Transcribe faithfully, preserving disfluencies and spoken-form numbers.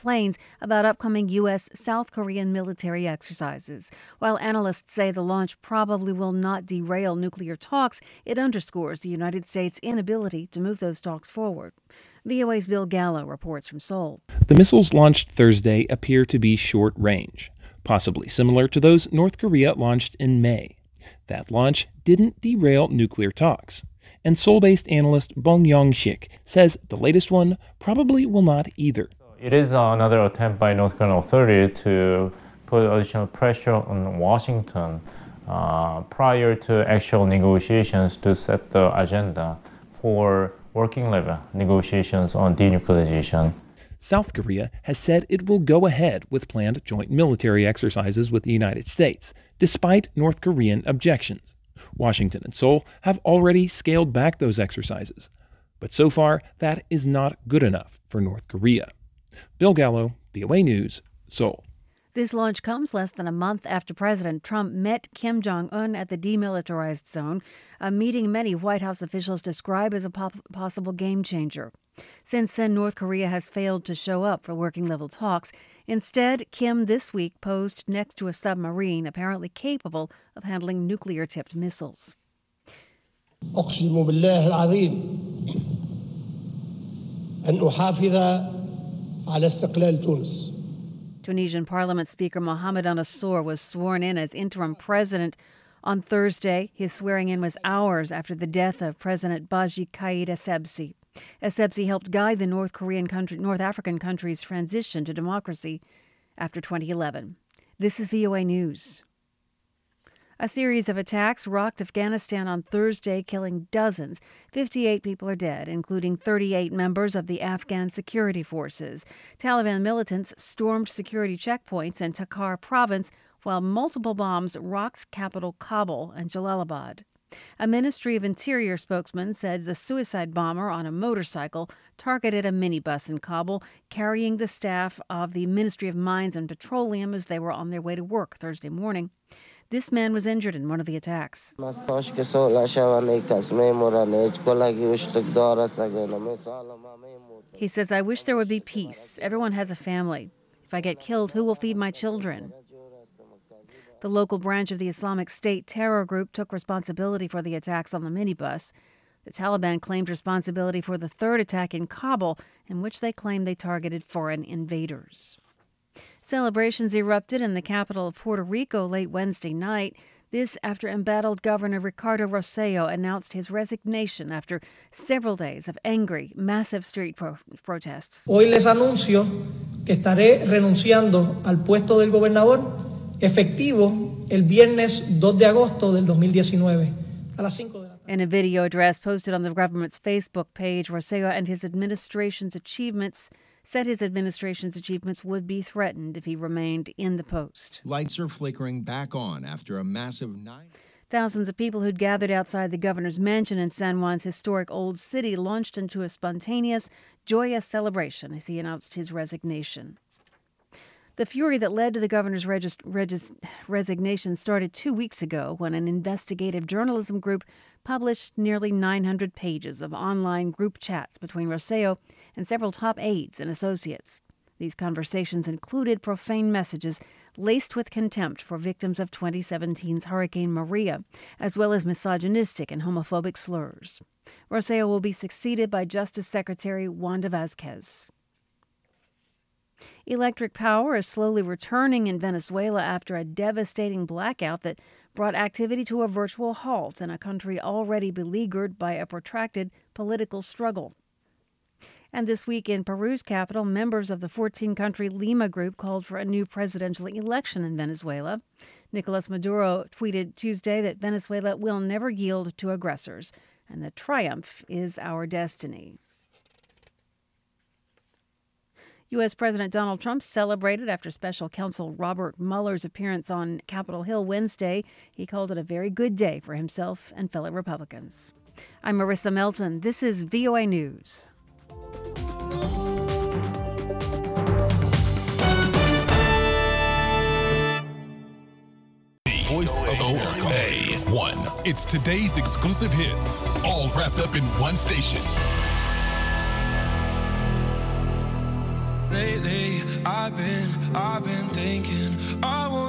planes about upcoming U S South Korean military exercises. While analysts say the launch probably will not derail nuclear talks, it underscores the United States' inability to move those talks forward. V O A's Bill Gallo reports from Seoul. The missiles launched Thursday appear to be short range, possibly similar to those North Korea launched in May. That launch didn't derail nuclear talks. And Seoul-based analyst Bong Yong-sik says the latest one probably will not either. It is another attempt by North Korean authorities to put additional pressure on Washington uh, prior to actual negotiations to set the agenda for working level negotiations on denuclearization. South Korea has said it will go ahead with planned joint military exercises with the United States, despite North Korean objections. Washington and Seoul have already scaled back those exercises. But so far, that is not good enough for North Korea. Bill Gallo, V O A News, Seoul. This launch comes less than a month after President Trump met Kim Jong-un at the demilitarized zone, a meeting many White House officials describe as a pop- possible game changer. Since then, North Korea has failed to show up for working-level talks. Instead, Kim this week posed next to a submarine apparently capable of handling nuclear-tipped missiles. أقسم بالله العظيم أن أحافظ على استقلال تونس. Tunisian Parliament Speaker Mohamed al-Nassour was sworn in as interim president on Thursday. His swearing-in was hours after the death of President Baji Qaid Essebsi. Essebsi helped guide the North Korean country, North African country's transition to democracy after twenty eleven. This is V O A News. A series of attacks rocked Afghanistan on Thursday, killing dozens. fifty-eight people are dead, including thirty-eight members of the Afghan security forces. Taliban militants stormed security checkpoints in Takhar province, while multiple bombs rocked capital Kabul and Jalalabad. A Ministry of Interior spokesman said the suicide bomber on a motorcycle targeted a minibus in Kabul, carrying the staff of the Ministry of Mines and Petroleum as they were on their way to work Thursday morning. This man was injured in one of the attacks. He says, "I wish there would be peace. Everyone has a family. If I get killed, who will feed my children?" The local branch of the Islamic State terror group took responsibility for the attacks on the minibus. The Taliban claimed responsibility for the third attack in Kabul, in which they claimed they targeted foreign invaders. Celebrations erupted in the capital of Puerto Rico late Wednesday night. This after embattled Governor Ricardo Rosselló announced his resignation after several days of angry, massive street pro- protests. Hoy les anuncio que estaré renunciando al puesto del gobernador efectivo el viernes dos de agosto del dos mil diecinueve a las cinco de la tarde. In a video address posted on the government's Facebook page, Rosselló and his administration's achievements said his administration's achievements would be threatened if he remained in the post. Lights are flickering back on after a massive nine... Thousands of people who'd gathered outside the governor's mansion in San Juan's historic Old City launched into a spontaneous, joyous celebration as he announced his resignation. The fury that led to the governor's regis- regis- resignation started two weeks ago when an investigative journalism group published nearly nine hundred pages of online group chats between Rosselló and several top aides and associates. These conversations included profane messages laced with contempt for victims of twenty seventeen's Hurricane Maria, as well as misogynistic and homophobic slurs. Rosselló will be succeeded by Justice Secretary Wanda Vazquez. Electric power is slowly returning in Venezuela after a devastating blackout that brought activity to a virtual halt in a country already beleaguered by a protracted political struggle. And this week in Peru's capital, members of the fourteen-country Lima Group called for a new presidential election in Venezuela. Nicolas Maduro tweeted Tuesday that Venezuela will never yield to aggressors and that triumph is our destiny. U S. President Donald Trump celebrated after Special Counsel Robert Mueller's appearance on Capitol Hill Wednesday. He called it a very good day for himself and fellow Republicans. I'm Marissa Melton. This is V O A News. Voice of A one. It's today's exclusive hits, all wrapped up in one station. Lately I've been, I've been thinking.